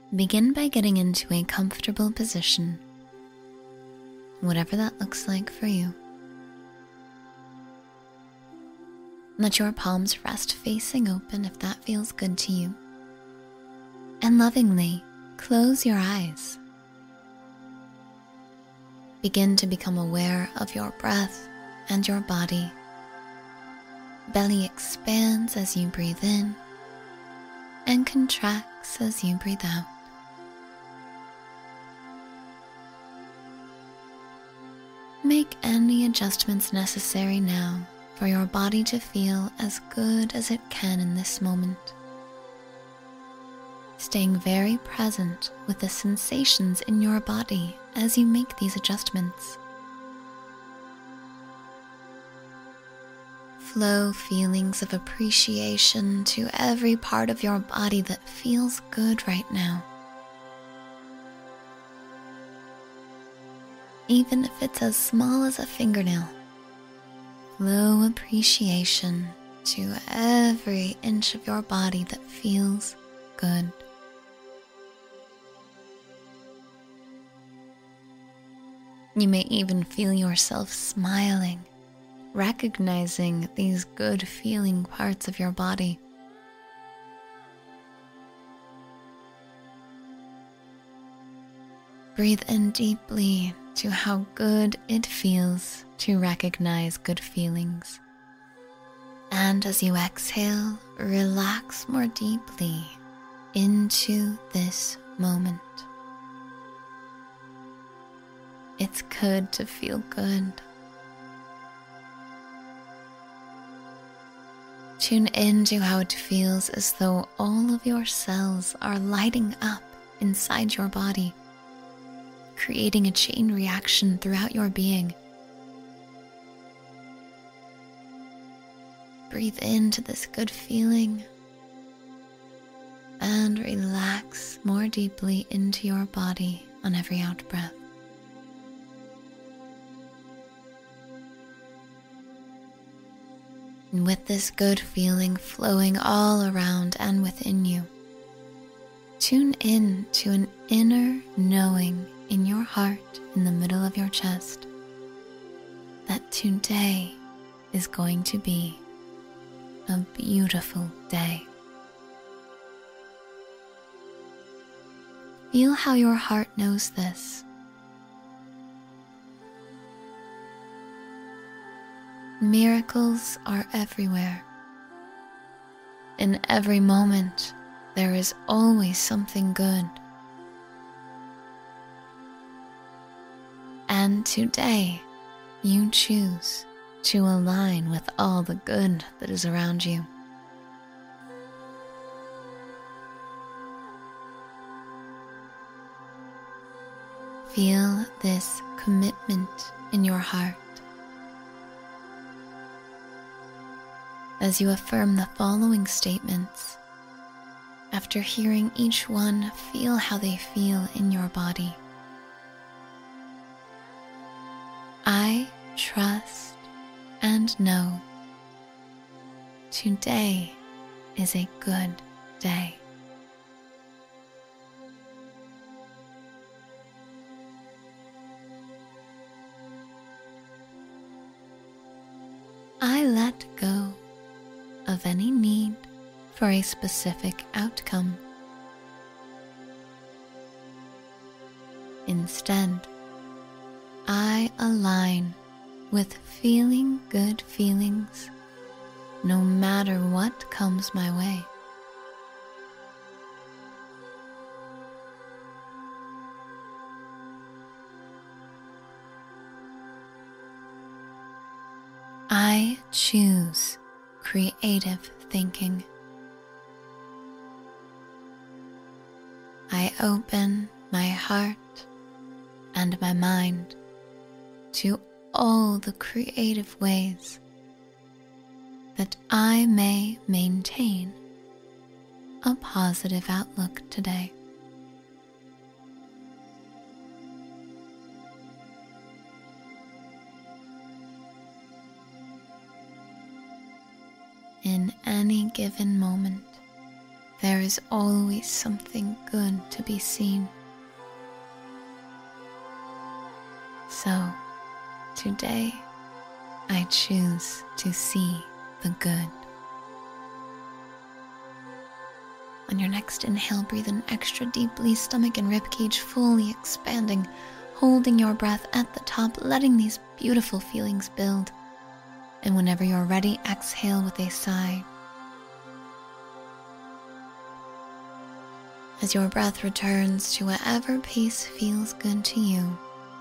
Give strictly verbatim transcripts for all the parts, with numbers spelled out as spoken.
Begin by getting into a comfortable position, whatever that looks like for you. Let your palms rest facing open if that feels good to you. And lovingly close your eyes. Begin to become aware of your breath and your body. Belly expands as you breathe in and contracts as you breathe out. Make any adjustments necessary now for your body to feel as good as it can in this moment. Staying very present with the sensations in your body as you make these adjustments. Flow feelings of appreciation to every part of your body that feels good right now. Even if it's as small as a fingernail, flow appreciation to every inch of your body that feels good. You may even feel yourself smiling, recognizing these good feeling parts of your body. Breathe in deeply to how good it feels to recognize good feelings. And as you exhale, relax more deeply into this moment. It's good to feel good. Tune into how it feels as though all of your cells are lighting up inside your body, creating a chain reaction throughout your being. Breathe into this good feeling and relax more deeply into your body on every out breath. And with this good feeling flowing all around and within you, tune in to an inner knowing in your heart in the middle of your chest that today is going to be a beautiful day. Feel how your heart knows this. Miracles are everywhere. In every moment, there is always something good. And today, you choose to align with all the good that is around you. Feel this commitment in your heart. As you affirm the following statements, after hearing each one, feel how they feel in your body. I trust and know today is a good day. I let go of any need for a specific outcome. Instead, I align with feeling good feelings no matter what comes my way. I choose creative thinking. I open my heart and my mind to all the creative ways that I may maintain a positive outlook today. In any given moment, there is always something good to be seen. So, today, I choose to see the good. On your next inhale, breathe in extra deeply, stomach and ribcage fully expanding, holding your breath at the top, letting these beautiful feelings build. And whenever you're ready, exhale with a sigh. As your breath returns to whatever pace feels good to you,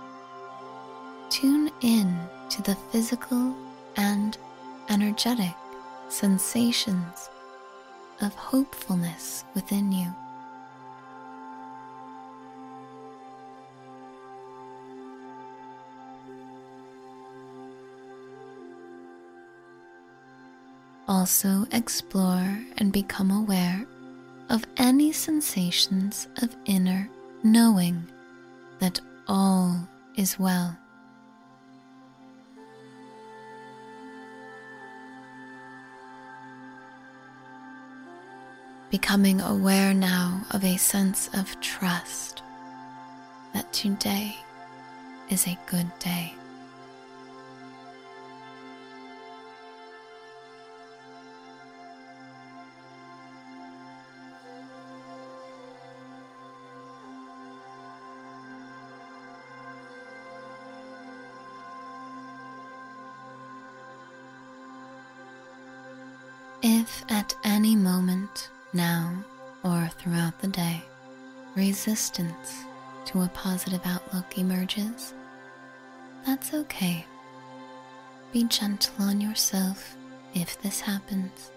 tune in to the physical and energetic sensations of hopefulness within you. Also explore and become aware of any sensations of inner knowing that all is well. Becoming aware now of a sense of trust that today is a good day. If at any moment, now or throughout the day, resistance to a positive outlook emerges, that's okay. Be gentle on yourself if this happens.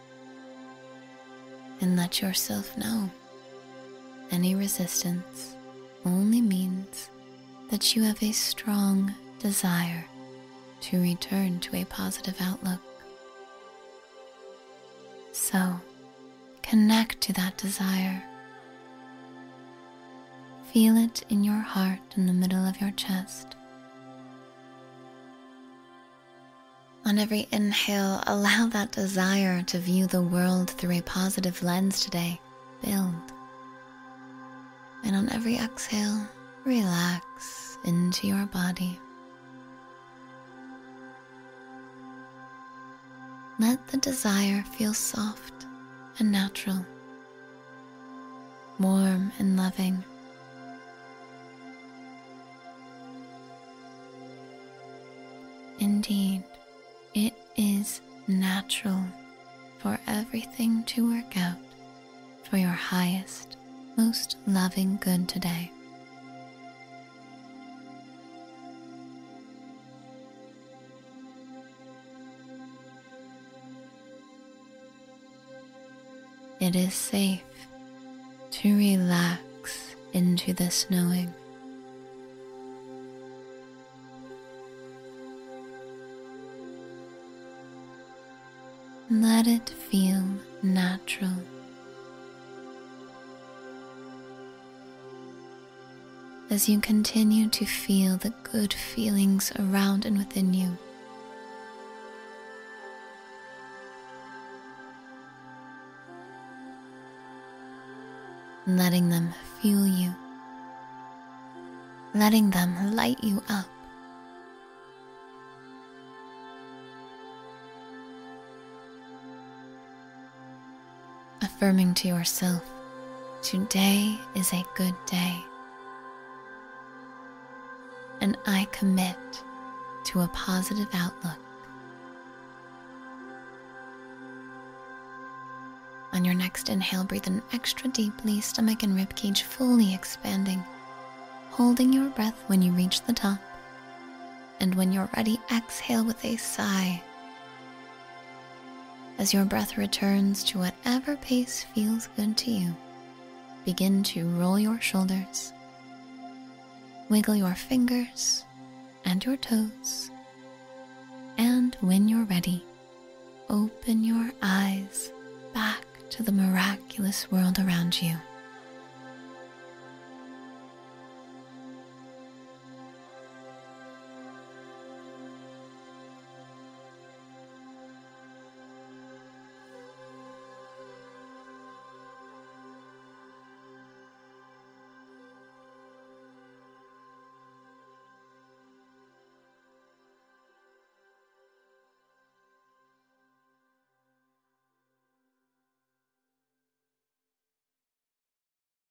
And let yourself know any resistance only means that you have a strong desire to return to a positive outlook. So, connect to that desire. Feel it in your heart in the middle of your chest. On every inhale, allow that desire to view the world through a positive lens today. Build. And on every exhale, relax into your body. Let the desire feel soft and natural, warm and loving. Indeed, it is natural for everything to work out for your highest, most loving good today. It is safe to relax into this knowing. Let it feel natural. As you continue to feel the good feelings around and within you, letting them fuel you, letting them light you up. Affirming to yourself, today is a good day, and I commit to a positive outlook. On your next inhale, breathe in extra deeply, stomach and ribcage fully expanding, holding your breath when you reach the top. And when you're ready, exhale with a sigh. As your breath returns to whatever pace feels good to you, begin to roll your shoulders, wiggle your fingers and your toes, and when you're ready, open your eyes back to the miraculous world around you.